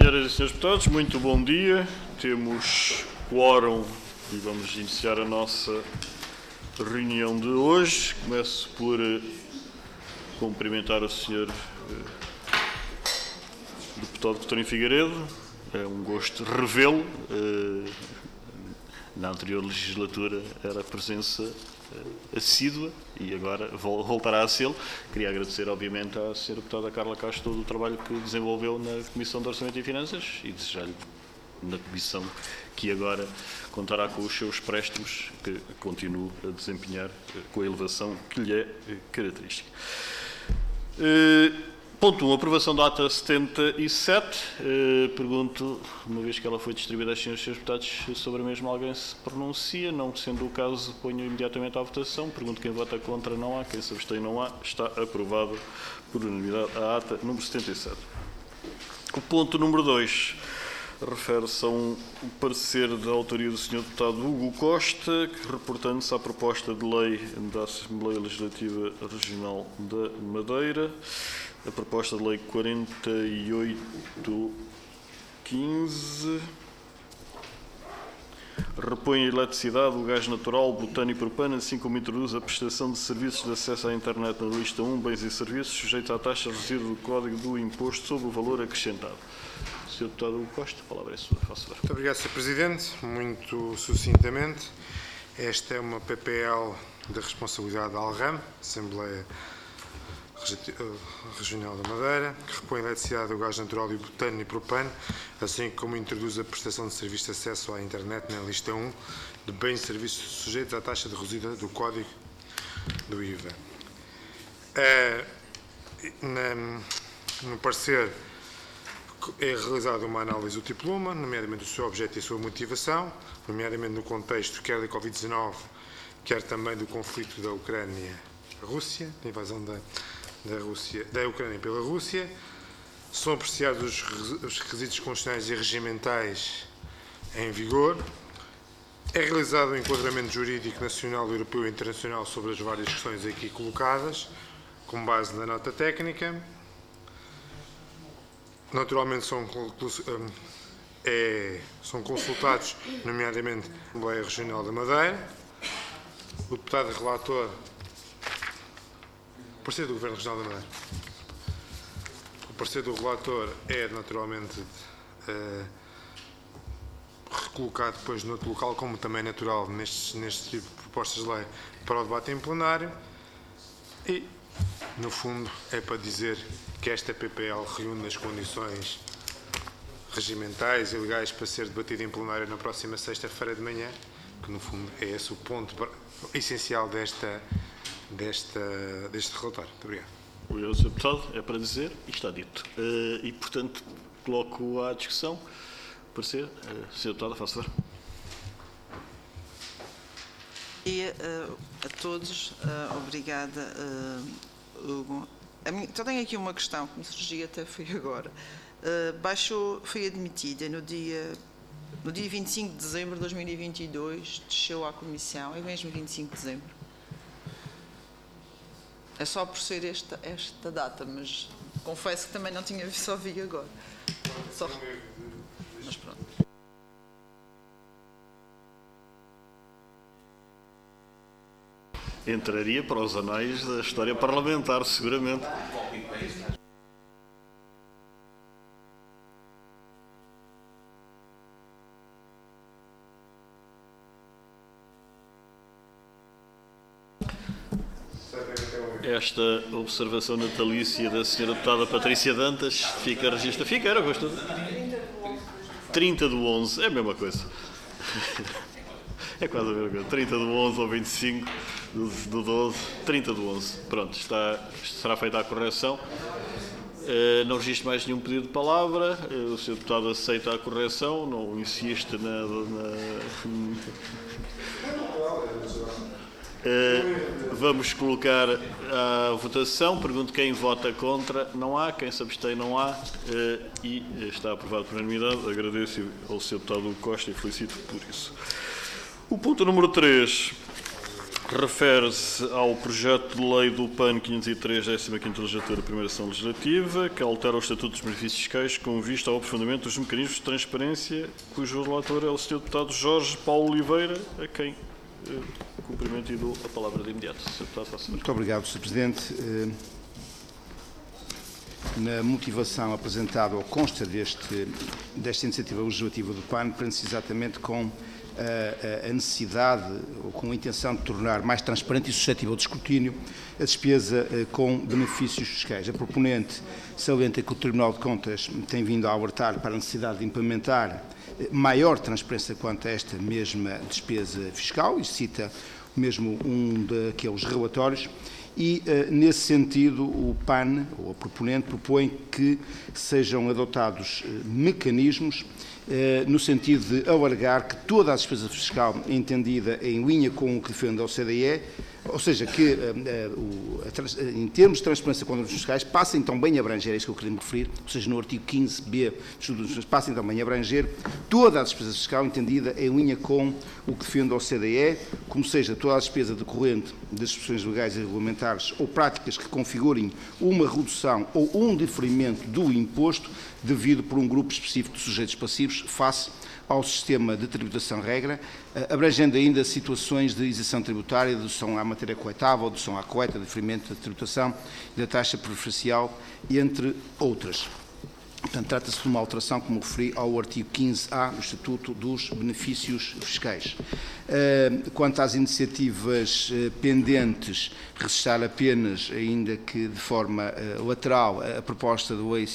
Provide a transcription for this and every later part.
Senhoras e senhores deputados, muito bom dia. Temos quórum e vamos iniciar a nossa reunião de hoje. Começo por cumprimentar o senhor deputado Coutinho Figueiredo. É um gosto revê-lo. Na anterior legislatura era a presença assídua e agora voltará a ser. Queria agradecer, obviamente, à Sra. Deputada Carla Castro todo o trabalho que desenvolveu na Comissão de Orçamento e Finanças e desejar-lhe na Comissão que agora contará com os seus préstimos, que continue a desempenhar com a elevação que lhe é característica. Ponto 1. Aprovação da ata 77. Pergunto, uma vez que ela foi distribuída às senhoras e senhores deputados, sobre a mesma alguém se pronuncia. Não sendo o caso, ponho imediatamente à votação. Pergunto quem vota contra, não há. Quem se abstém, não há. Está aprovado por unanimidade a ata número 77. O ponto número 2 refere-se a um parecer da autoria do Sr. Deputado Hugo Costa, que, reportando-se à proposta de lei da Assembleia Legislativa Regional da Madeira, a proposta de lei 4815 repõe a eletricidade, o gás natural, o butano e propano, assim como introduz a prestação de serviços de acesso à internet na lista 1, bens e serviços, sujeitos à taxa reduzida do Código do Imposto sobre o Valor Acrescentado. Sr. Deputado Hugo Costa, a palavra é sua. Faça favor. Muito obrigado, Sr. Presidente. Muito sucintamente, esta é uma PPL de responsabilidade da ALRAM, Assembleia Regional da Madeira, que repõe a eletricidade, o gás natural e o butano e propano, assim como introduz a prestação de serviço de acesso à internet na lista 1 de bens e serviços sujeitos à taxa de reduzida do Código do IVA. No parecer é realizada uma análise do diploma, nomeadamente do seu objeto e a sua motivação, nomeadamente no contexto quer da Covid-19, quer também do conflito da Ucrânia-Rússia, da invasão da Ucrânia pela Rússia. São apreciados os requisitos constitucionais e regimentais em vigor. É realizado um enquadramento jurídico nacional, europeu e internacional sobre as várias questões aqui colocadas, com base na nota técnica. Naturalmente são consultados, nomeadamente, a Assembleia Regional da Madeira. O deputado relator, o parecer do Governo Regional da Madeira. O parecer do relator é, naturalmente, recolocado depois no outro local, como também natural neste tipo de propostas de lei, para o debate em plenário. E, no fundo, é para dizer que esta PPL reúne as condições regimentais e legais para ser debatida em plenário na próxima sexta-feira de manhã, que, no fundo, é esse o ponto essencial deste relatório. Muito obrigado. Obrigado, Sr. Deputado. É para dizer e está dito. E, portanto, coloco à discussão. Parecer. Sr. Deputado, faça favor. Bom dia a todos. Obrigada, Hugo. Então tenho aqui uma questão que me surgiu até foi agora. Foi admitida no dia 25 de dezembro de 2022, desceu à Comissão, é mesmo 25 de dezembro. É só por ser esta data, mas confesso que também não tinha visto, só vi agora. Mas pronto. Entraria para os anais da história parlamentar, seguramente. Esta observação natalícia da Sra. Deputada Patrícia Dantas fica registrada. Fica, era gosto. 30 do 11, é a mesma coisa. É quase a mesma coisa. 30 do 11 ou 25 do 12, 30 do 11. Pronto, será feita a correção. Não registro mais nenhum pedido de palavra. O Sr. Deputado aceita a correção, não insiste vamos colocar à votação. Pergunto quem vota contra. Não há. Quem se abstém, não há. E está aprovado por unanimidade. Agradeço ao Sr. Deputado Hugo Costa e felicito por isso. O ponto número 3 refere-se ao projeto de lei do PAN 503, 15ª Legislatura, primeira sessão legislativa, que altera o Estatuto dos Benefícios Fiscais com vista ao aprofundamento dos mecanismos de transparência, cujo relator é o Sr. Deputado Jorge Paulo Oliveira, a quem cumprimento e dou a palavra de imediato. Sr. Deputado, faça favor. Muito obrigado, Sr. Presidente. Na motivação apresentada ou consta desta iniciativa legislativa do PAN, prende-se exatamente com a necessidade ou com a intenção de tornar mais transparente e suscetível de escrutínio a despesa com benefícios fiscais. A proponente salienta que o Tribunal de Contas tem vindo a alertar para a necessidade de implementar maior transparência quanto a esta mesma despesa fiscal e cita mesmo um daqueles relatórios. E, nesse sentido, o PAN, ou a proponente, propõe que sejam adotados mecanismos no sentido de alargar que toda a despesa fiscal entendida em linha com o que defende a OCDE, ou seja, que em termos de transparência com os fiscais, passem também a abranger, é isso que eu queria me referir, ou seja, no artigo 15b, passem também a abranger toda a despesa fiscal entendida em linha com o que defende a OCDE, como seja toda a despesa decorrente das disposições legais e regulamentares ou práticas que configurem uma redução ou um diferimento do imposto devido por um grupo específico de sujeitos passivos face ao sistema de tributação regra, abrangendo ainda situações de isenção tributária, dedução à matéria coletável, dedução à coleta, diferimento da tributação e da taxa preferencial, entre outras. Portanto, trata-se de uma alteração, como referi, ao artigo 15A do Estatuto dos Benefícios Fiscais. Quanto às iniciativas pendentes, registrar apenas, ainda que de forma lateral, a proposta da Lei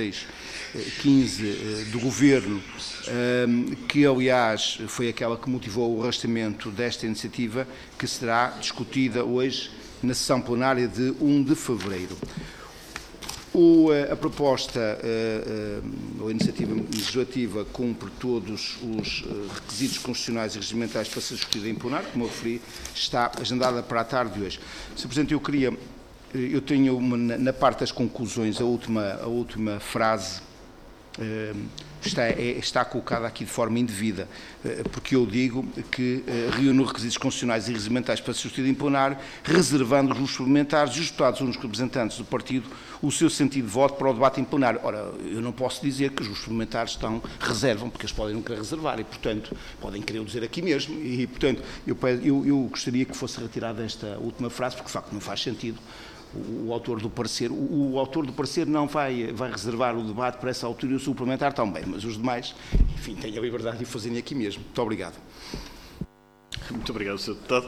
56/15 do Governo, que, aliás, foi aquela que motivou o arrastamento desta iniciativa, que será discutida hoje na sessão plenária de 1 de fevereiro. A proposta, a iniciativa legislativa, cumpre todos os requisitos constitucionais e regimentais para ser discutida em plenário, como eu referi, está agendada para a tarde de hoje. Sr. Presidente, eu tenho na parte das conclusões, a última frase está colocada aqui de forma indevida, porque eu digo que reúne os requisitos constitucionais e regimentais para ser discutido em plenário, reservando os suplementares e os deputados únicos representantes do partido o seu sentido de voto para o debate em plenário. Ora, eu não posso dizer que os suplementares reservam, porque eles podem nunca reservar e, portanto, podem querer o dizer aqui mesmo e, portanto, eu gostaria que fosse retirada esta última frase, porque, de facto, não faz sentido. O autor do parecer não vai reservar o debate para essa altura e o suplementar também, mas os demais, enfim, têm a liberdade de o fazerem aqui mesmo. Muito obrigado. Muito obrigado, Sr. Deputado.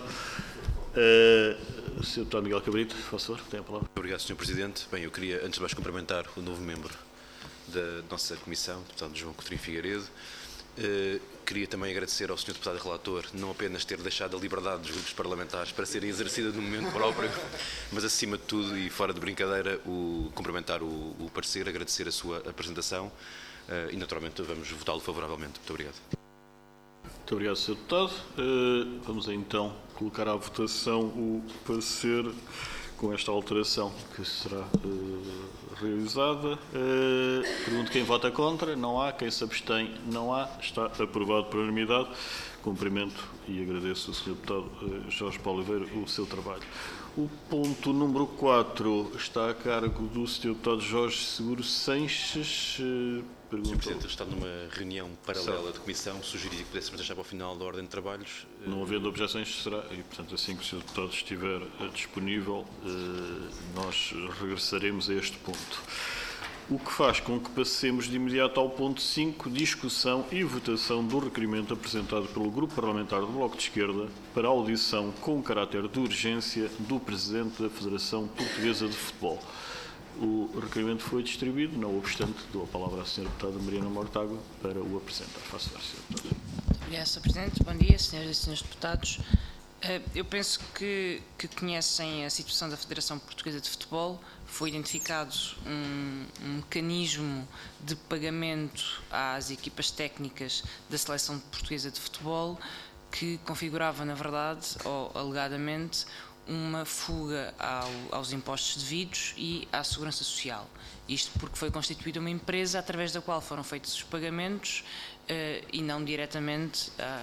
Sr. Deputado Miguel Cabrito, por favor, tem a palavra. Muito obrigado, Sr. Presidente. Bem, eu queria, antes de mais, cumprimentar o novo membro da nossa Comissão, o Deputado João Coutinho Figueiredo. Queria também agradecer ao Sr. Deputado Relator não apenas ter deixado a liberdade dos grupos parlamentares para serem exercida no momento próprio, mas acima de tudo e fora de brincadeira, cumprimentar o parecer, agradecer a sua apresentação e naturalmente vamos votá-lo favoravelmente. Muito obrigado. Muito obrigado, Sr. Deputado. Vamos então colocar à votação o parecer com esta alteração que será realizada. Pergunto quem vota contra. Não há. Quem se abstém? Não há. Está aprovado por unanimidade. Cumprimento e agradeço ao Sr. Deputado Jorge Paulo Oliveira o seu trabalho. O ponto número 4 está a cargo do Sr. Deputado Jorge Seguro Sanches. Sr. Presidente, está numa reunião paralela de comissão, sugeri que pudéssemos deixar para o final da ordem de trabalhos. Não havendo objeções, será, e portanto assim que o Sr. Deputado estiver disponível, nós regressaremos a este ponto. O que faz com que passemos de imediato ao ponto 5, discussão e votação do requerimento apresentado pelo Grupo Parlamentar do Bloco de Esquerda para a audição com caráter de urgência do Presidente da Federação Portuguesa de Futebol. O requerimento foi distribuído, não obstante, dou a palavra à Sra. Deputada Mariana Mortágua para o apresentar. Faço favor, Sra. Deputada. Obrigada, Sr. Presidente. Bom dia, Sras. e Srs. Deputados. Eu penso que conhecem a situação da Federação Portuguesa de Futebol. Foi identificado um mecanismo de pagamento às equipas técnicas da Seleção Portuguesa de Futebol que configurava, na verdade, ou alegadamente, uma fuga aos impostos devidos e à segurança social. Isto porque foi constituída uma empresa através da qual foram feitos os pagamentos e não diretamente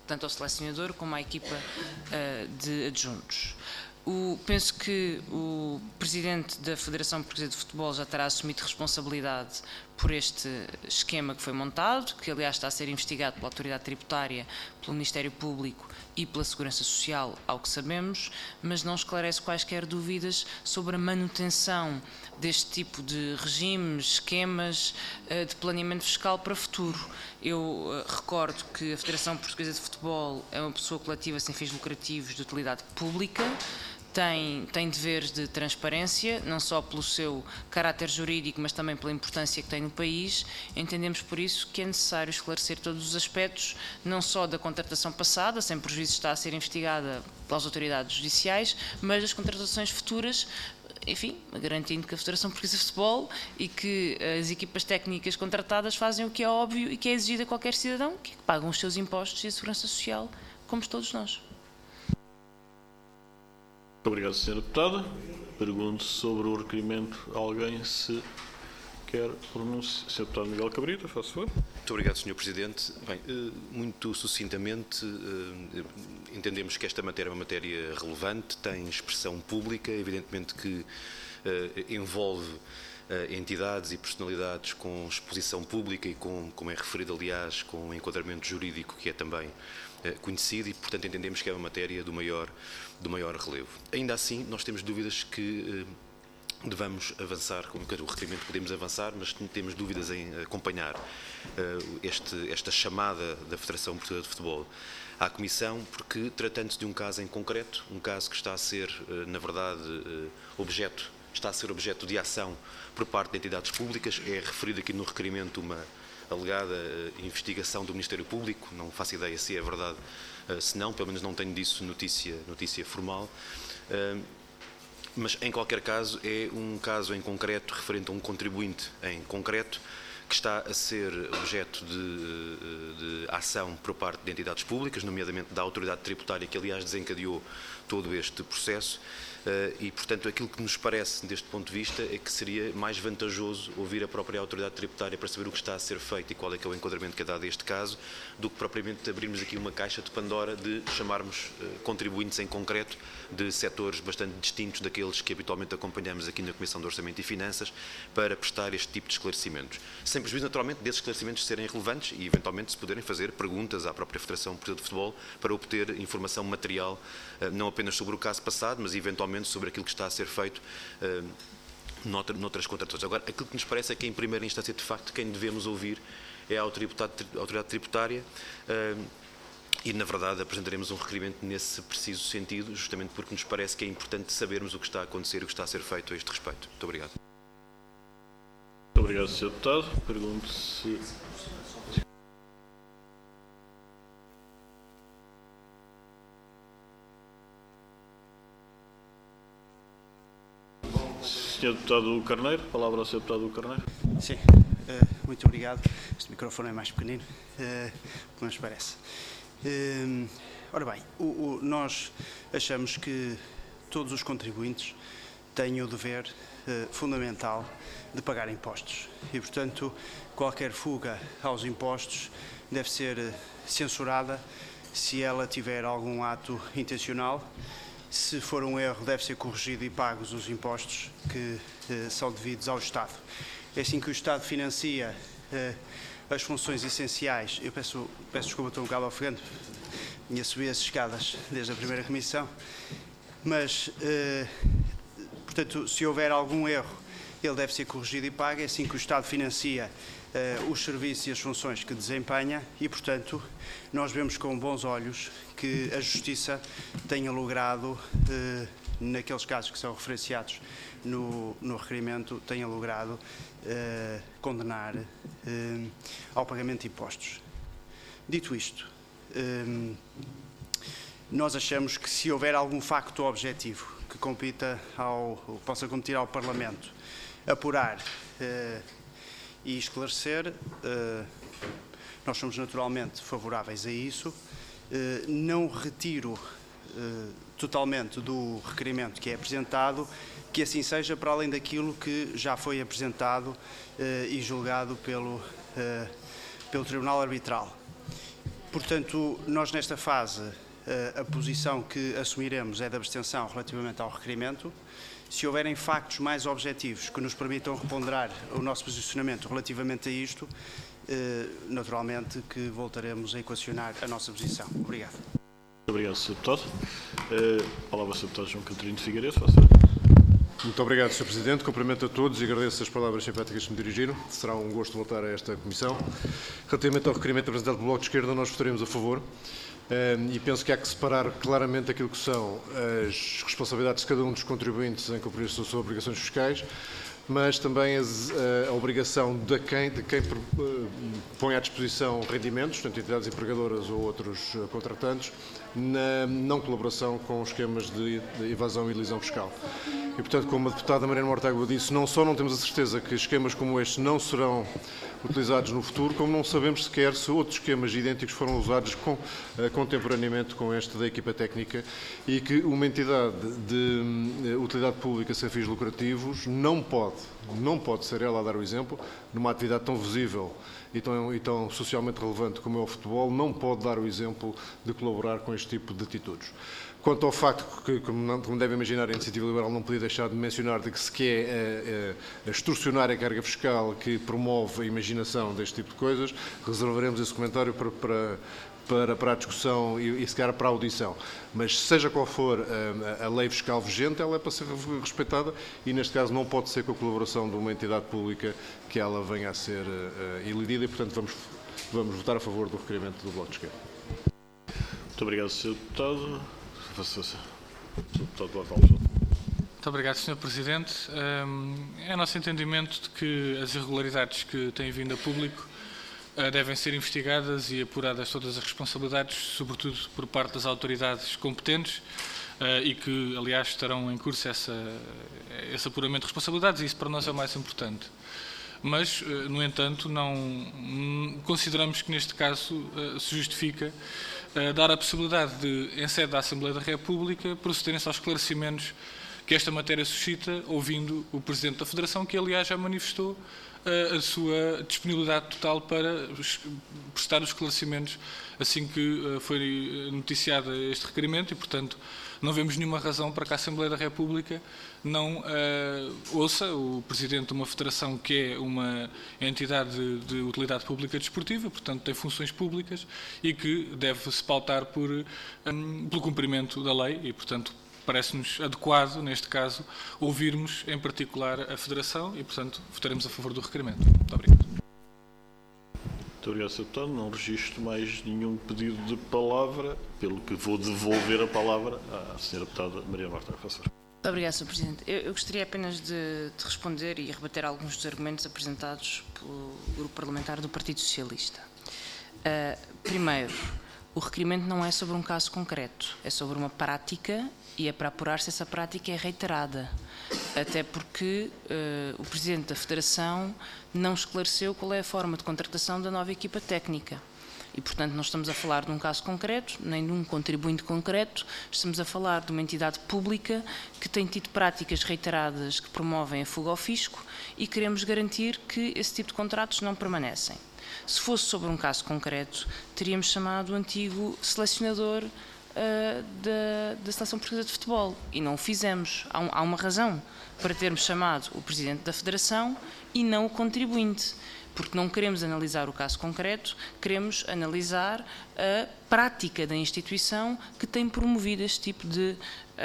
tanto ao selecionador como à equipa de adjuntos. Penso que o Presidente da Federação Portuguesa de Futebol já terá assumido responsabilidade por este esquema que foi montado, que aliás está a ser investigado pela Autoridade Tributária, pelo Ministério Público e pela Segurança Social, ao que sabemos, mas não esclarece quaisquer dúvidas sobre a manutenção deste tipo de regimes, esquemas de planeamento fiscal para futuro. Eu recordo que a Federação Portuguesa de Futebol é uma pessoa coletiva sem fins lucrativos de utilidade pública, tem deveres de transparência, não só pelo seu caráter jurídico, mas também pela importância que tem no país. Entendemos por isso que é necessário esclarecer todos os aspectos, não só da contratação passada, sem prejuízo está a ser investigada pelas autoridades judiciais, mas das contratações futuras, enfim, garantindo que a Federação Portuguesa de Futebol e que as equipas técnicas contratadas fazem o que é óbvio e que é exigido a qualquer cidadão, que é que pagam os seus impostos e a segurança social, como todos nós. Muito obrigado, Sra. Deputada. Pergunto sobre o requerimento. Alguém se quer pronunciar? Sr. Deputado Miguel Cabrita, faça favor. Muito obrigado, Sr. Presidente. Bem, muito sucintamente, entendemos que esta matéria é uma matéria relevante, tem expressão pública, evidentemente que envolve entidades e personalidades com exposição pública e como é referido, aliás, com um enquadramento jurídico que é também conhecido e, portanto, entendemos que é uma matéria do maior relevo. Ainda assim, nós temos dúvidas que devamos avançar, com o requerimento podemos avançar, mas temos dúvidas em acompanhar esta chamada da Federação Portuguesa de Futebol à Comissão, porque tratando-se de um caso em concreto, um caso que está a ser, na verdade, objeto de ação por parte de entidades públicas, é referido aqui no requerimento uma alegada investigação do Ministério Público, não faço ideia se é verdade, se não, pelo menos não tenho disso notícia formal, mas em qualquer caso é um caso em concreto referente a um contribuinte em concreto que está a ser objeto de ação por parte de entidades públicas, nomeadamente da Autoridade Tributária, que aliás desencadeou todo este processo. E, portanto, aquilo que nos parece, deste ponto de vista, é que seria mais vantajoso ouvir a própria Autoridade Tributária para saber o que está a ser feito e qual é que é o enquadramento que é dado a este caso, do que propriamente abrirmos aqui uma caixa de Pandora de chamarmos contribuintes em concreto de setores bastante distintos daqueles que habitualmente acompanhamos aqui na Comissão de Orçamento e Finanças para prestar este tipo de esclarecimentos. Sem prejuízo, naturalmente, desses esclarecimentos serem relevantes e, eventualmente, se puderem fazer perguntas à própria Federação Portuguesa de Futebol para obter informação material, não apenas sobre o caso passado, mas, eventualmente, sobre aquilo que está a ser feito noutras contratações. Agora, aquilo que nos parece é que, em primeira instância, de facto, quem devemos ouvir é a Autoridade Tributária e, na verdade, apresentaremos um requerimento nesse preciso sentido, justamente porque nos parece que é importante sabermos o que está a acontecer e o que está a ser feito a este respeito. Muito obrigado. Muito obrigado, Sr. Deputado. Pergunto se... Sr. Deputado Carneiro, palavra ao Sr. Deputado Carneiro. Sim, muito obrigado. Este microfone é mais pequenino, como nos parece. Ora bem, nós achamos que todos os contribuintes têm o dever fundamental de pagar impostos e, portanto, qualquer fuga aos impostos deve ser censurada se ela tiver algum ato intencional. Se for um erro, deve ser corrigido e pagos os impostos que são devidos ao Estado. É assim que o Estado financia as funções essenciais. Eu peço desculpa, estou um bocado ofegante, tinha subido as escadas desde a primeira comissão, mas, portanto, se houver algum erro, ele deve ser corrigido e pago. É assim que o Estado financia os serviços e as funções que desempenha e, portanto, nós vemos com bons olhos que a Justiça tenha logrado, naqueles casos que são referenciados no requerimento, tenha logrado condenar ao pagamento de impostos. Dito isto, nós achamos que se houver algum facto objetivo que possa competir ao Parlamento apurar e esclarecer, nós somos naturalmente favoráveis a isso. Não retiro totalmente do requerimento que é apresentado, que assim seja, para além daquilo que já foi apresentado e julgado pelo Tribunal Arbitral. Portanto, nós nesta fase, a posição que assumiremos é de abstenção relativamente ao requerimento. Se houverem factos mais objetivos que nos permitam reponderar o nosso posicionamento relativamente a isto, naturalmente que voltaremos a equacionar a nossa posição. Obrigado. Muito obrigado, Sr. Deputado. A palavra ao Sr. Deputado João Cantarino Figueiredo. Faça. Muito obrigado, Sr. Presidente. Cumprimento a todos e agradeço as palavras simpáticas que me dirigiram. Será um gosto voltar a esta comissão. Relativamente ao requerimento apresentado pelo Bloco de Esquerda, nós votaremos a favor. E penso que há que separar claramente aquilo que são as responsabilidades de cada um dos contribuintes em cumprir as suas obrigações fiscais, mas também a obrigação de quem põe à disposição rendimentos, portanto, entidades empregadoras ou outros contratantes, na não colaboração com esquemas de evasão e elisão fiscal. E, portanto, como a deputada Mariana Mortágua disse, não só não temos a certeza que esquemas como este não serão utilizados no futuro, como não sabemos sequer se outros esquemas idênticos foram usados contemporaneamente com este da equipa técnica e que uma entidade de utilidade pública sem fins lucrativos não pode ser ela a dar o exemplo numa atividade tão visível e tão socialmente relevante como é o futebol, não pode dar o exemplo de colaborar com este tipo de atitudes. Quanto ao facto que, como deve imaginar, a Iniciativa Liberal não podia deixar de mencionar de que se quer a extorsionária carga fiscal que promove a imaginação deste tipo de coisas, reservaremos esse comentário para a discussão e se calhar para a audição. Mas seja qual for a lei fiscal vigente, ela é para ser respeitada e, neste caso, não pode ser com a colaboração de uma entidade pública que ela venha a ser elidida e, portanto, vamos votar a favor do requerimento do Bloco de Esquerda. Muito obrigado, Sr. Deputado. Muito obrigado, Sr. Presidente. É nosso entendimento de que as irregularidades que têm vindo a público devem ser investigadas e apuradas todas as responsabilidades, sobretudo por parte das autoridades competentes, e que, aliás, estarão em curso esse apuramento de responsabilidades, e isso para nós é o mais importante. Mas, no entanto, não consideramos que neste caso se justifica dar a possibilidade de, em sede da Assembleia da República, procederem-se aos esclarecimentos que esta matéria suscita, ouvindo o Presidente da Federação, que aliás já manifestou a sua disponibilidade total para prestar os esclarecimentos assim que foi noticiado este requerimento e, portanto, não vemos nenhuma razão para que a Assembleia da República não ouça o Presidente de uma federação que é uma entidade de utilidade pública desportiva, portanto tem funções públicas e que deve-se pautar pelo cumprimento da lei e, portanto, parece-nos adequado, neste caso, ouvirmos em particular a Federação e, portanto, votaremos a favor do requerimento. Muito obrigado. Muito obrigado, Sr. Deputado. Não registro mais nenhum pedido de palavra, pelo que vou devolver a palavra à Sra. Deputada Mariana Mortágua. Muito obrigado, Sr. Presidente. Eu gostaria apenas de responder e rebater alguns dos argumentos apresentados pelo Grupo Parlamentar do Partido Socialista. Primeiro, o requerimento não é sobre um caso concreto, é sobre uma prática e é para apurar se essa prática é reiterada. Até porque o Presidente da Federação não esclareceu qual é a forma de contratação da nova equipa técnica. E, portanto, não estamos a falar de um caso concreto, nem de um contribuinte concreto, estamos a falar de uma entidade pública que tem tido práticas reiteradas que promovem a fuga ao fisco e queremos garantir que esse tipo de contratos não permanecem. Se fosse sobre um caso concreto, teríamos chamado o antigo selecionador da Seleção Portuguesa de Futebol e não o fizemos. Há uma razão para termos chamado o Presidente da Federação e não o contribuinte, porque não queremos analisar o caso concreto, queremos analisar a prática da instituição que tem promovido este tipo de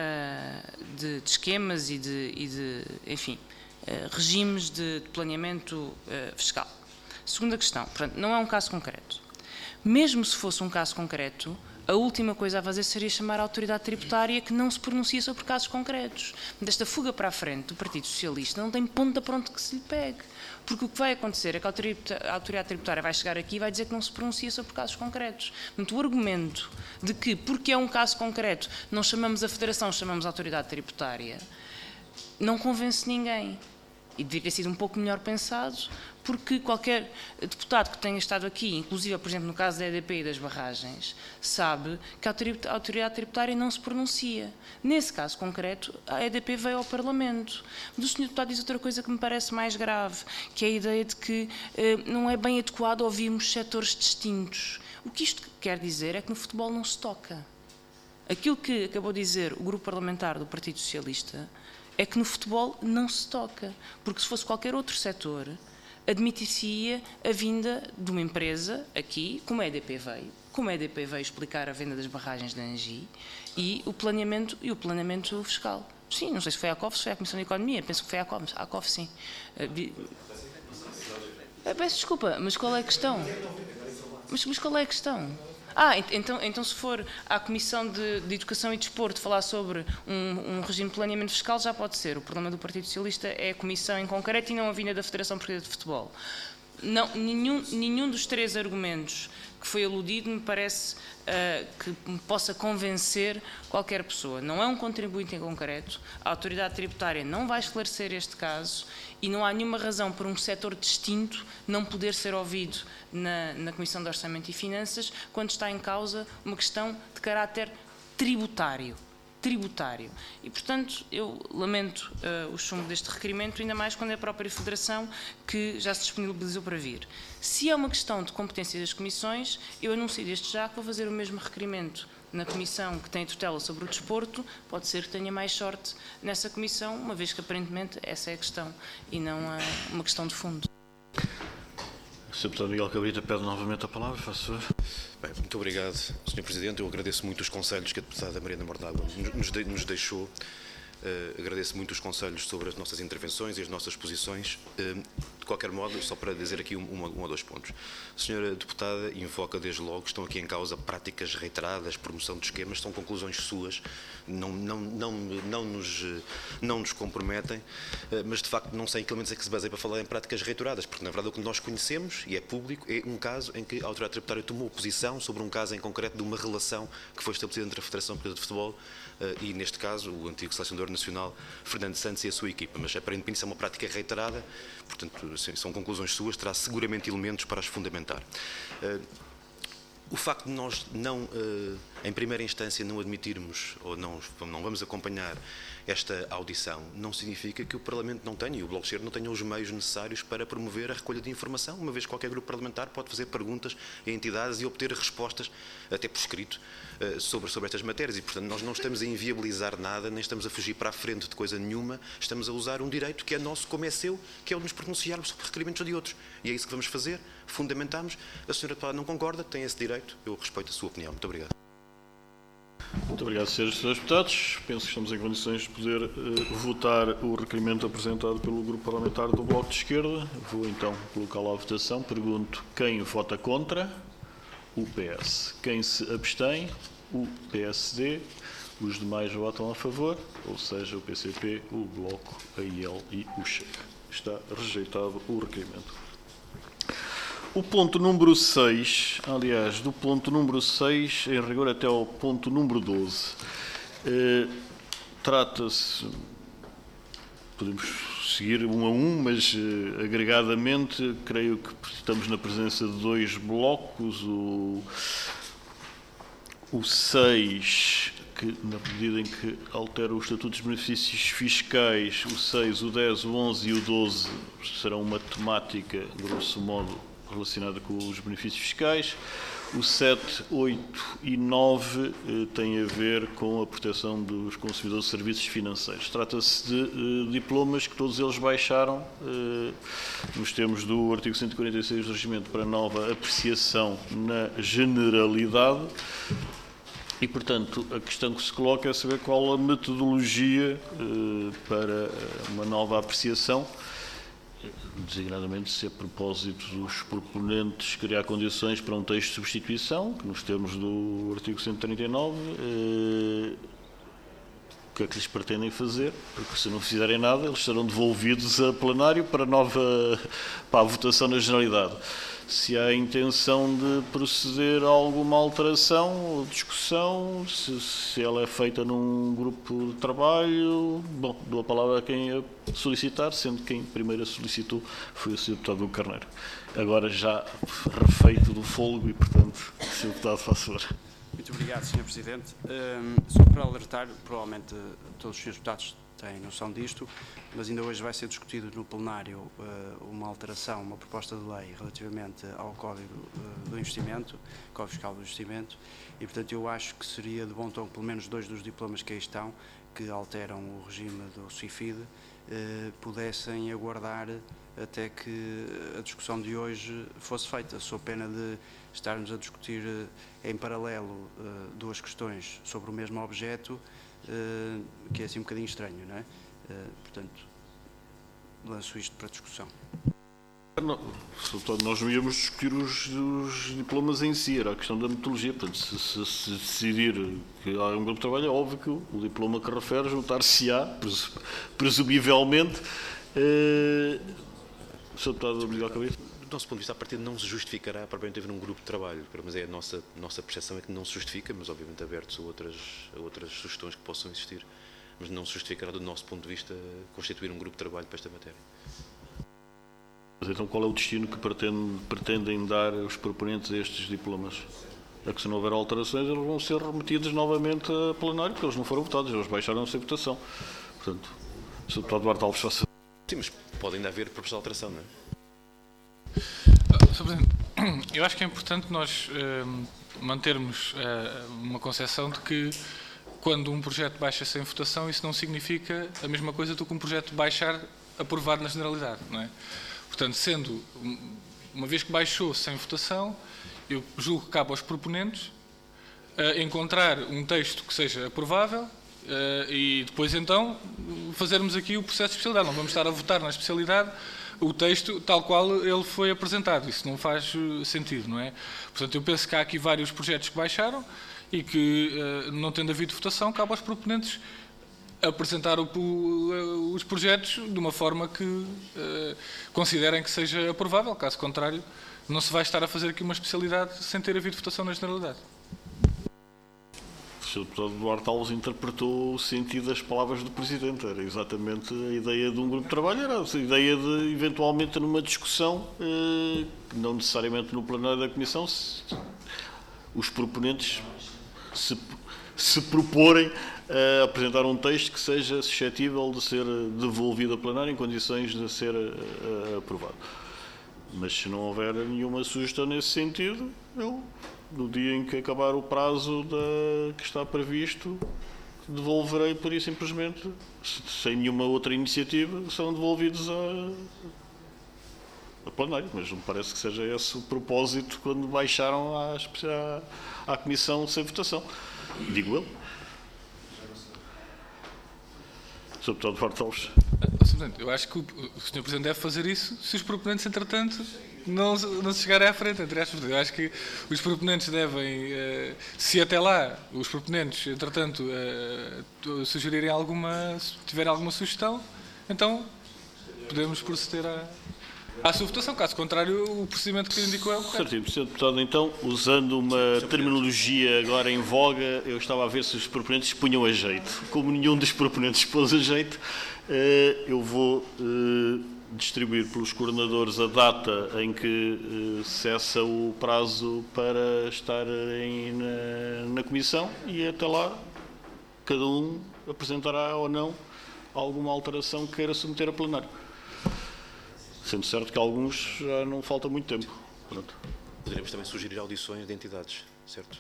esquemas e de enfim, regimes de planeamento fiscal. Segunda questão, portanto, não é um caso concreto. Mesmo se fosse um caso concreto, a última coisa a fazer seria chamar a autoridade tributária que não se pronuncia sobre casos concretos. Desta fuga para a frente do Partido Socialista não tem ponta para onde que se lhe pegue. Porque o que vai acontecer é que a autoridade tributária vai chegar aqui e vai dizer que não se pronuncia sobre casos concretos. Portanto, o argumento de que, porque é um caso concreto, não chamamos a Federação, chamamos a autoridade tributária, não convence ninguém. E deveria ter sido um pouco melhor pensado, porque qualquer deputado que tenha estado aqui, inclusive, por exemplo, no caso da EDP e das barragens, sabe que a autoridade tributária não se pronuncia. Nesse caso concreto, a EDP veio ao Parlamento. Mas o Sr. Deputado diz outra coisa que me parece mais grave, que é a ideia de que não é bem adequado ouvirmos setores distintos. O que isto quer dizer é que no futebol não se toca. Aquilo que acabou de dizer o grupo parlamentar do Partido Socialista é que no futebol não se toca, porque se fosse qualquer outro setor, admitir-se-ia a vinda de uma empresa aqui, como a EDP veio explicar a venda das barragens da Engie e o planeamento fiscal. Sim, não sei se foi a ACOF, se foi a Comissão de Economia, penso que foi a ACOF sim. Peço desculpa, mas qual é a questão? Mas qual é a questão? Então se for à Comissão de Educação e Desporto falar sobre um regime de planeamento fiscal, já pode ser. O problema do Partido Socialista é a Comissão em concreto e não a vinda da Federação Portuguesa de Futebol. Não, nenhum dos três argumentos que foi aludido me parece que me possa convencer qualquer pessoa. Não é um contribuinte em concreto, a autoridade tributária não vai esclarecer este caso e não há nenhuma razão para um setor distinto não poder ser ouvido na Comissão de Orçamento e Finanças quando está em causa uma questão de caráter tributário. E, portanto, eu lamento o chumbo deste requerimento, ainda mais quando é a própria Federação que já se disponibilizou para vir. Se é uma questão de competência das comissões, eu anuncio desde já que vou fazer o mesmo requerimento na comissão que tem tutela sobre o desporto. Pode ser que tenha mais sorte nessa comissão, uma vez que aparentemente essa é a questão e não uma questão de fundo. O Sr. Deputado Miguel Cabrita pede novamente a palavra, faça favor. Bem, muito obrigado, Sr. Presidente. Eu agradeço muito os conselhos que a deputada Mariana Mortágua nos deixou. Agradeço muito os conselhos sobre as nossas intervenções e as nossas posições. De qualquer modo, só para dizer aqui um ou dois pontos. A senhora deputada invoca desde logo que estão aqui em causa práticas reiteradas, promoção de esquemas, são conclusões suas, não nos comprometem, mas de facto não sei em que elementos é que se baseia para falar em práticas reiteradas, porque na verdade o que nós conhecemos, e é público, é um caso em que a autoridade tributária tomou posição sobre um caso em concreto de uma relação que foi estabelecida entre a Federação Portuguesa de Futebol e, neste caso, o antigo selecionador nacional Fernando Santos e a sua equipa. Mas, aparentemente, isso é uma prática reiterada, portanto, são conclusões suas, terá seguramente elementos para as fundamentar. O facto de nós não, em primeira instância, não admitirmos ou não vamos acompanhar esta audição, não significa que o Parlamento não tenha, e o Bloco de Esquerda não tenha os meios necessários para promover a recolha de informação, uma vez que qualquer grupo parlamentar pode fazer perguntas a entidades e obter respostas, até por escrito, sobre estas matérias. E, portanto, nós não estamos a inviabilizar nada, nem estamos a fugir para a frente de coisa nenhuma, estamos a usar um direito que é nosso, como é seu, que é o de nos pronunciarmos sobre requerimentos de outros. E é isso que vamos fazer, fundamentamos. A senhora deputada não concorda, tem esse direito, eu respeito a sua opinião. Muito obrigado. Muito obrigado, Srs. Deputados. Penso que estamos em condições de poder votar o requerimento apresentado pelo Grupo Parlamentar do Bloco de Esquerda. Vou então colocá-lo à votação. Pergunto quem vota contra? O PS. Quem se abstém? O PSD. Os demais votam a favor, ou seja, o PCP, o Bloco, a IEL e o Chega. Está rejeitado o requerimento. O ponto número 6, aliás, do ponto número 6, em rigor até ao ponto número 12, trata-se, podemos seguir um a um, mas agregadamente, creio que estamos na presença de dois blocos, o 6, que na medida em que altera o Estatuto dos Benefícios Fiscais, o 6, o 10, o 11 e o 12 serão uma temática, grosso modo, relacionada com os benefícios fiscais. O 7, 8 e 9 têm a ver com a proteção dos consumidores de serviços financeiros. Trata-se de diplomas que todos eles baixaram nos termos do artigo 146 do Regimento para nova apreciação na generalidade e, portanto, a questão que se coloca é saber qual a metodologia para uma nova apreciação, designadamente se a propósito dos proponentes criar condições para um texto de substituição, que nos termos do artigo 139, o que é que lhes pretendem fazer, porque se não fizerem nada, eles serão devolvidos a plenário para a votação na generalidade. Se há a intenção de proceder a alguma alteração ou discussão, se ela é feita num grupo de trabalho, bom, dou a palavra a quem a solicitar, sendo quem primeiro a solicitou foi o Sr. Deputado Carneiro. Agora já refeito do fôlego e, portanto, Sr. Deputado, faça favor. Muito obrigado, Sr. Presidente. Só para alertar, provavelmente todos os Srs. Deputados têm noção disto, mas ainda hoje vai ser discutido no plenário uma alteração, uma proposta de lei relativamente ao Código do Investimento, Código Fiscal do Investimento, e portanto eu acho que seria de bom tom que pelo menos 2 dos diplomas que aí estão, que alteram o regime do CIFID, pudessem aguardar até que a discussão de hoje fosse feita. Sou pena de estarmos a discutir em paralelo 2 questões sobre o mesmo objeto, que é assim um bocadinho estranho, não é? Portanto, lanço isto para discussão. Nós não íamos discutir os diplomas em si, era a questão da metodologia. Portanto, se decidir que há um grupo de trabalho, é óbvio que o diploma que refere juntar-se-á, presumivelmente, Sr. Deputado Miguel Cabrita. Do nosso ponto de vista, a partida não se justificará propriamente haver um grupo de trabalho, mas é a nossa percepção é que não se justifica, mas obviamente abertos a outras sugestões que possam existir, mas não se justificará do nosso ponto de vista constituir um grupo de trabalho para esta matéria. Mas então qual é o destino que pretendem dar os proponentes a estes diplomas? É que se não houver alterações eles vão ser remetidos novamente a plenário, porque eles não foram votados, eles baixaram sem votação. Portanto, Sr. Deputado Duarte Alves faça... Sim, mas podem ainda haver propostas de alteração, não é? Sr. Presidente, eu acho que é importante nós mantermos uma concepção de que quando um projeto baixa sem votação, isso não significa a mesma coisa do que um projeto baixar aprovado na generalidade, não é? Portanto, uma vez que baixou sem votação, eu julgo que cabe aos proponentes encontrar um texto que seja aprovável e depois então fazermos aqui o processo de especialidade. Não vamos estar a votar na especialidade o texto tal qual ele foi apresentado. Isso não faz sentido, não é? Portanto, eu penso que há aqui vários projetos que baixaram e que, não tendo havido votação, cabe aos proponentes apresentar os projetos de uma forma que considerem que seja aprovável. Caso contrário, não se vai estar a fazer aqui uma especialidade sem ter havido votação na generalidade. O Sr. Deputado Duarte Alves interpretou o sentido das palavras do Presidente. Era exatamente a ideia de um grupo de trabalho, era a ideia de, eventualmente, numa discussão, não necessariamente no plenário da Comissão, os proponentes se proporem a apresentar um texto que seja suscetível de ser devolvido a plenário em condições de ser aprovado. Mas se não houver nenhuma sugestão nesse sentido, eu, no dia em que acabar o prazo que está previsto, devolverei pura e simplesmente, sem nenhuma outra iniciativa, serão devolvidos a plenário. Mas não me parece que seja esse o propósito quando baixaram à Comissão sem votação. Digo eu. Sr. Deputado Duarte Alves. Eu acho que o Sr. Presidente deve fazer isso se os proponentes, entretanto, não se chegarem à frente. Eu acho que os proponentes devem, se até lá os proponentes, entretanto, sugerirem se tiverem alguma sugestão, então podemos proceder à sua votação. Caso contrário, o procedimento que indicou é o correto. Certo, Sr. Deputado, então, usando uma terminologia agora em voga, eu estava a ver se os proponentes se punham a jeito. Como nenhum dos proponentes pôs a jeito, eu vou distribuir pelos coordenadores a data em que cessa o prazo para estar na Comissão e até lá cada um apresentará ou não alguma alteração que queira submeter a plenário. Sendo certo que alguns já não falta muito tempo. Pronto. Poderíamos também sugerir audições de entidades, certo?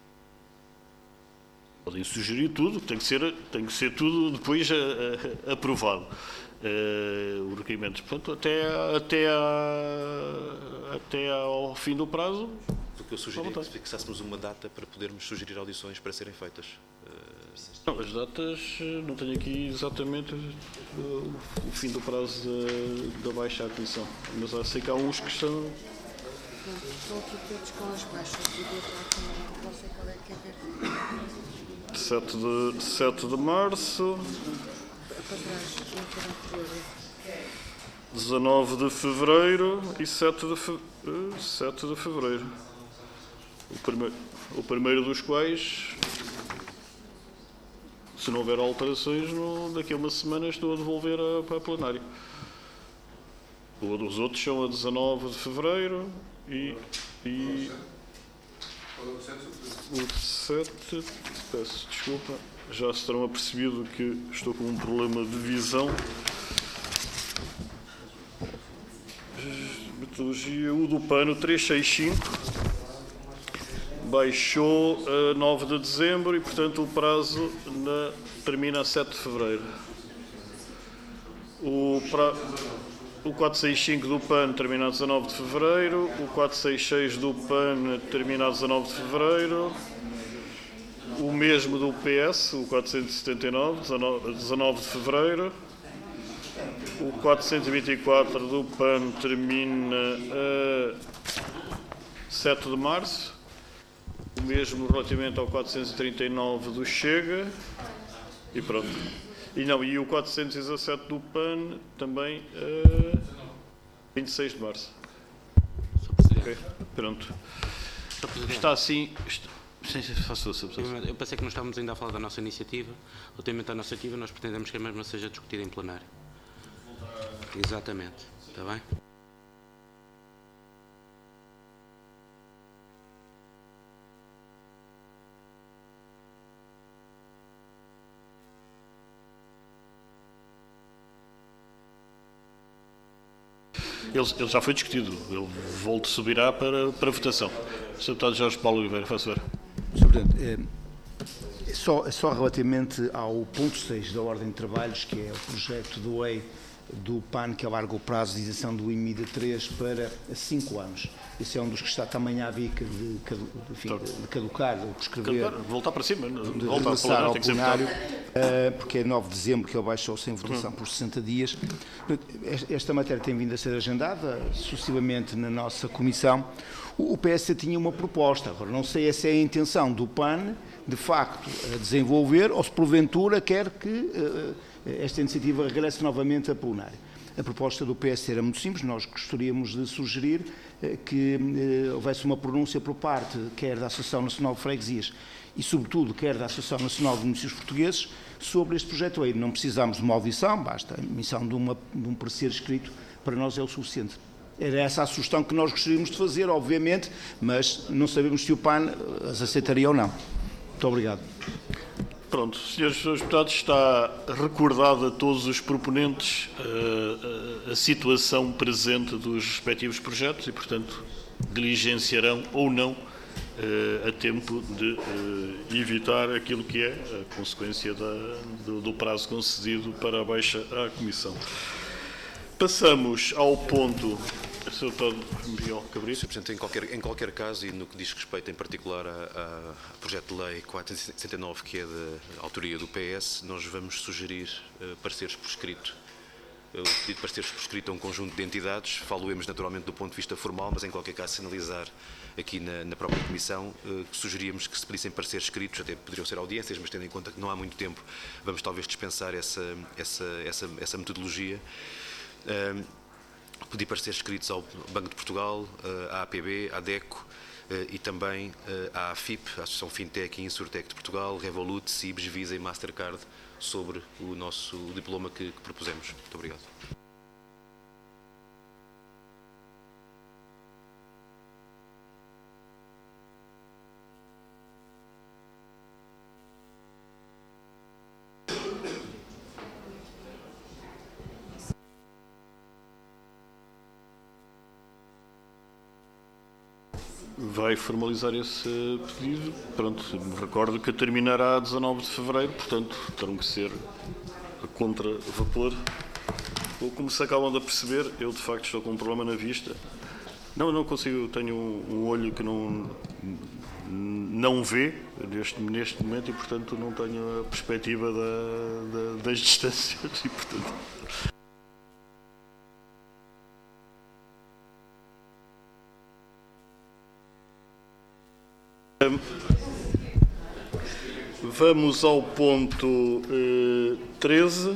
Podem sugerir tudo, tem que ser tudo depois aprovado. O requerimento. Portanto, até ao fim do prazo. O que eu sugeri é que fixássemos uma data para podermos sugerir audições para serem feitas. Não, as datas, não tenho aqui exatamente o fim do prazo da baixa à Comissão, mas sei que há uns que estão... Estou aqui todos com as baixas e do outro lado não sei qual é que é 7 de março, para trás, 19 de fevereiro e 7 de fevereiro. O primeiro dos quais, se não houver alterações, daqui a uma semana estou a devolver para a plenário. Os outros são a 19 de fevereiro e o 7 17, peço desculpa, já se terão apercebido que estou com um problema de visão. Metodologia, o do PAN, 365, baixou a 9 de dezembro e, portanto, o prazo termina a 7 de fevereiro. O 465 do PAN termina a 19 de fevereiro, o 466 do PAN termina a 19 de fevereiro, o mesmo do PS, o 479, 19 de fevereiro, o 424 do PAN termina a 7 de março, o mesmo relativamente ao 439 do Chega, e pronto. E o 417 do PAN também 26 de março. Okay, pronto. Está assim. Eu pensei que nós estávamos ainda a falar da nossa iniciativa. Relativamente à nossa iniciativa, nós pretendemos que a mesma seja discutida em plenário. Exatamente. Está bem? Ele já foi discutido. Ele subirá para votação. Sr. Deputado Jorge Paulo Oliveira, faz favor. Sr. Presidente, só relativamente ao ponto 6 da Ordem de Trabalhos, que é o projeto de lei do PAN, que alarga o prazo de isenção do IMI de 3 para 5 anos. Esse é um dos que está também à bica de caducar, de prescrever. Voltar para cima, de regressar ao plenário, porque é 9 de dezembro que ele baixou sem votação por 60 dias. Esta matéria tem vindo a ser agendada sucessivamente na nossa comissão. O PS tinha uma proposta, agora não sei se é a intenção do PAN, de facto, a desenvolver, ou se porventura quer que esta iniciativa regresse novamente a plenário. A proposta do PS era muito simples, nós gostaríamos de sugerir que houvesse uma pronúncia por parte, quer da Associação Nacional de Freguesias e, sobretudo, quer da Associação Nacional de Municípios Portugueses, sobre este projeto de lei. Não precisamos de uma audição, basta a emissão de um parecer escrito, para nós é o suficiente. Era essa a sugestão que nós gostaríamos de fazer, obviamente, mas não sabemos se o PAN as aceitaria ou não. Muito obrigado. Pronto, senhores deputados, está recordada a todos os proponentes a situação presente dos respectivos projetos e, portanto, diligenciarão ou não a tempo de evitar aquilo que é a consequência do prazo concedido para a baixa à Comissão. Passamos ao ponto... Sr. Deputado Miguel Cabrito. Sr. Presidente, em qualquer caso, e no que diz respeito em particular ao projeto de lei 469, que é da autoria do PS, nós vamos sugerir pareceres por escrito. O pedido de pareceres por escrito a um conjunto de entidades, falo-emos naturalmente do ponto de vista formal, mas em qualquer caso sinalizar aqui na própria Comissão, sugeríamos que se pedissem pareceres escritos, até poderiam ser audiências, mas tendo em conta que não há muito tempo, vamos talvez dispensar essa metodologia. Pedir pareceres escritos ao Banco de Portugal, à APB, à DECO e também à AFIP, a Associação Fintech e Insurtech de Portugal, Revolut, Cibes, Visa e Mastercard, sobre o diploma que propusemos. Muito obrigado. Vai formalizar esse pedido. Pronto, me recordo que terminará a 19 de fevereiro, portanto, terão que ser a contra-vapor. Como se acabam de perceber, eu de facto estou com um problema na vista. Não consigo, tenho um olho que não vê neste momento e, portanto, não tenho a perspectiva das distâncias e, portanto... Vamos ao ponto 13.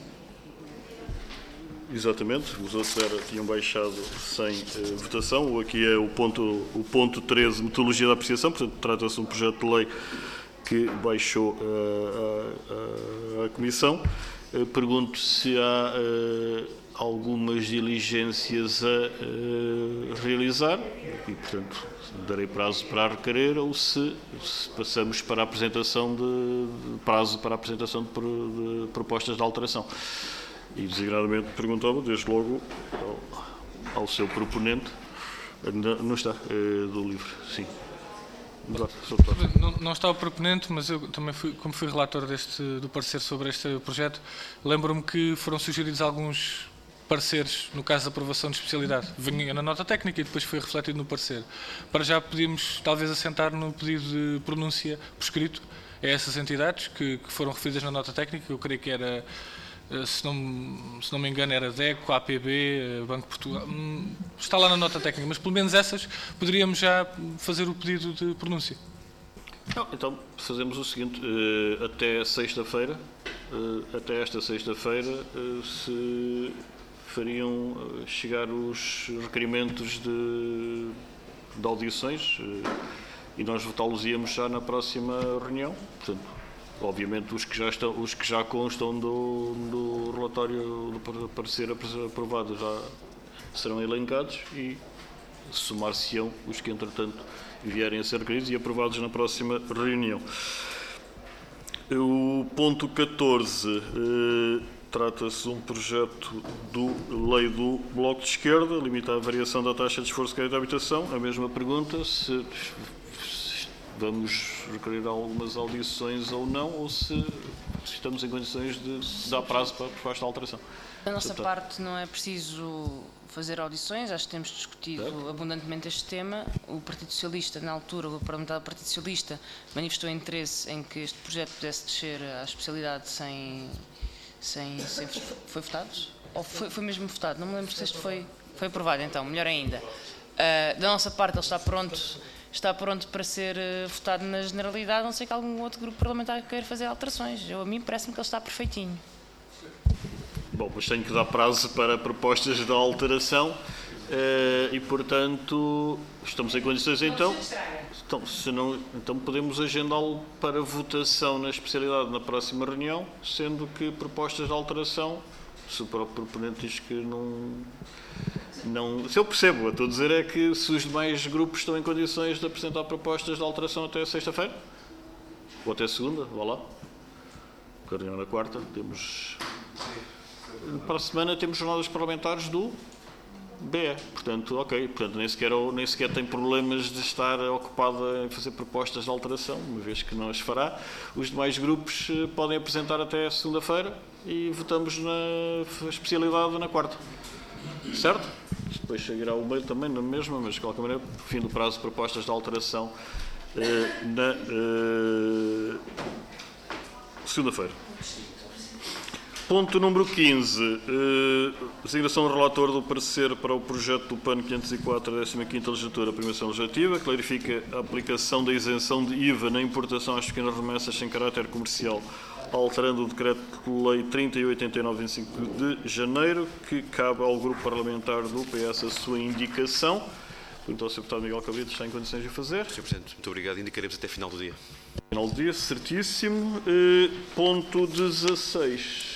Exatamente, os outros tinham baixado sem votação. Aqui é o ponto 13, metodologia da apreciação. Portanto, trata-se de um projeto de lei que baixou a Comissão. Pergunto se há algumas diligências a realizar e, portanto, darei prazo para a requerer ou se passamos para a apresentação prazo para a apresentação de propostas de alteração. E, designadamente, perguntava, desde logo, ao seu proponente, não está, do livro, sim. Não está o proponente, mas eu também como fui relator do parecer sobre este projeto, lembro-me que foram sugeridos alguns pareceres no caso da aprovação de especialidade. Vinha na nota técnica e depois foi refletido no parecer. Para já podíamos talvez assentar no pedido de pronúncia por escrito a essas entidades que foram referidas na nota técnica. Eu creio que era, se não me engano, era DECO, APB, Banco de Portugal. Está lá na nota técnica, mas pelo menos essas poderíamos já fazer o pedido de pronúncia. Não, então fazemos o seguinte, até sexta-feira, até esta sexta-feira, se fariam chegar os requerimentos de audições e nós votá-los-íamos já na próxima reunião. Portanto, obviamente os que já constam do relatório do parecer aprovado já serão elencados e somar-se-ão os que entretanto vierem a ser requeridos e aprovados na próxima reunião. O ponto 14 trata-se de um projeto de lei do Bloco de Esquerda, limita a variação da taxa de esforço de crédito de habitação. A mesma pergunta, se vamos requerer algumas audições ou não, ou se estamos em condições de dar prazo para a proposta de alteração. Da nossa parte não é preciso fazer audições, acho que temos discutido abundantemente este tema. O Partido Socialista, na altura, o parlamentar do Partido Socialista manifestou interesse em que este projeto pudesse descer à especialidade sem foi votado? Ou foi mesmo votado? Não me lembro se este foi aprovado, então, melhor ainda. Da nossa parte, ele está pronto para ser votado na generalidade, a não ser que algum outro grupo parlamentar queira fazer alterações. A mim parece-me que ele está perfeitinho. Bom, mas tenho que dar prazo para propostas de alteração e, portanto, estamos em condições então. Então podemos agendá-lo para votação na especialidade na próxima reunião, sendo que propostas de alteração, se o próprio proponente diz que não. Se eu percebo, estou a dizer é que se os demais grupos estão em condições de apresentar propostas de alteração até sexta-feira, ou até segunda, vá lá. A reunião na quarta, temos. Para a semana temos jornadas parlamentares do BE, portanto, ok, portanto, nem sequer tem problemas de estar ocupada em fazer propostas de alteração, uma vez que não as fará. Os demais grupos podem apresentar até segunda-feira e votamos na especialidade na quarta. Certo? Depois chegará o mail também na mesma, mas de qualquer maneira, fim do prazo de propostas de alteração na segunda-feira. Ponto número 15. Designação do relator do parecer para o projeto do PAN 504 da 15ª legislatura, Primeira Legislativa, clarifica a aplicação da isenção de IVA na importação às pequenas remessas sem caráter comercial, alterando o Decreto-Lei 30.089/25 de janeiro, que cabe ao grupo parlamentar do PS a sua indicação. Pergunto ao Sr. Deputado Miguel Cabrita, está em condições de fazer? Sr. Presidente, muito obrigado. Indicaremos até final do dia. Final do dia, certíssimo. Ponto 16.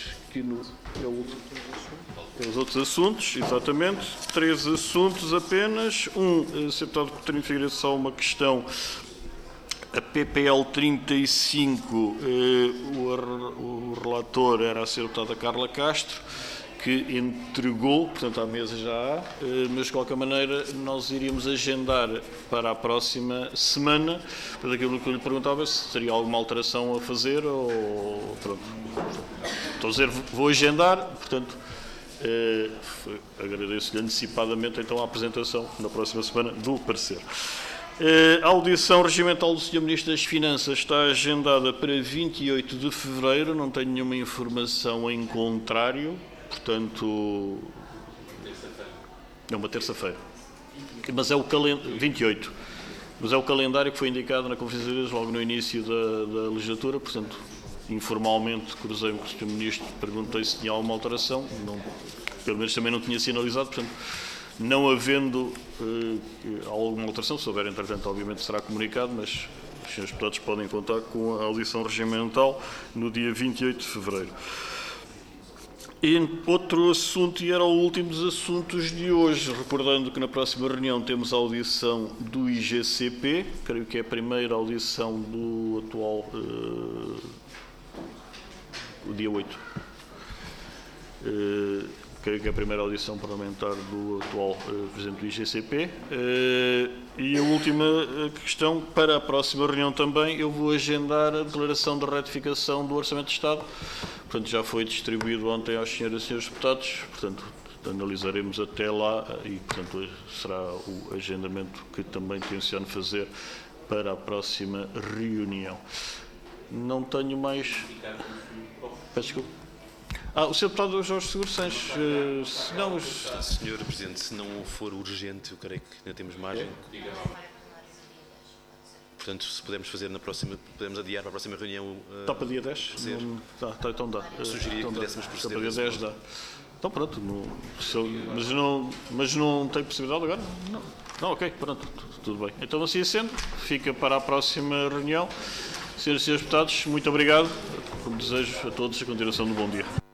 Os outros assuntos, exatamente, 3 assuntos apenas. Sr. Deputado Coutinho Figueiredo, só uma questão. A PPL 35, o relator era a Sra. Deputada Carla Castro, que entregou, portanto, à mesa já há, mas de qualquer maneira nós iríamos agendar para a próxima semana. Portanto, aquilo que eu lhe perguntava se teria alguma alteração a fazer ou pronto. Estou a dizer, vou agendar, portanto, agradeço-lhe antecipadamente então a apresentação na próxima semana do parecer. A audição regimental do Sr. Ministro das Finanças está agendada para 28 de fevereiro, não tenho nenhuma informação em contrário, portanto, é uma terça-feira, mas é o 28, mas é o calendário que foi indicado na Conferência de Líderes logo no início da legislatura, portanto, informalmente cruzei-me com o Sr. Ministro, perguntei se tinha alguma alteração, não, pelo menos também não tinha sinalizado, portanto, não havendo alguma alteração, se houver, entretanto, obviamente será comunicado, mas os senhores deputados podem contar com a audição regimental no dia 28 de fevereiro. E outro assunto, e era o último dos assuntos de hoje, recordando que na próxima reunião temos a audição do IGCP, creio que é a primeira audição do atual, o dia 8. Creio que é a primeira audição parlamentar do atual Presidente do IGCP. E a última questão, para a próxima reunião também, eu vou agendar a declaração de ratificação do Orçamento de Estado. Portanto, já foi distribuído ontem às senhoras e senhores deputados, portanto, analisaremos até lá e, portanto, será o agendamento que também tenciono fazer para a próxima reunião. Não tenho mais... Peço desculpa. O Sr. Deputado Jorge Seguro Sanches, se não... Sr. Presidente, se não for urgente, eu creio que ainda temos margem. Portanto, se pudermos fazer na próxima, podemos adiar para a próxima reunião. Está para dia 10? Então dá. Sugeria que pudéssemos proceder. Está para dia 10 dá. Então pronto, mas não tem possibilidade agora? Não, ok, pronto, tudo bem. Então assim sendo, fica para a próxima reunião. Senhoras e senhores deputados, muito obrigado. Desejo a todos a continuação de um bom dia.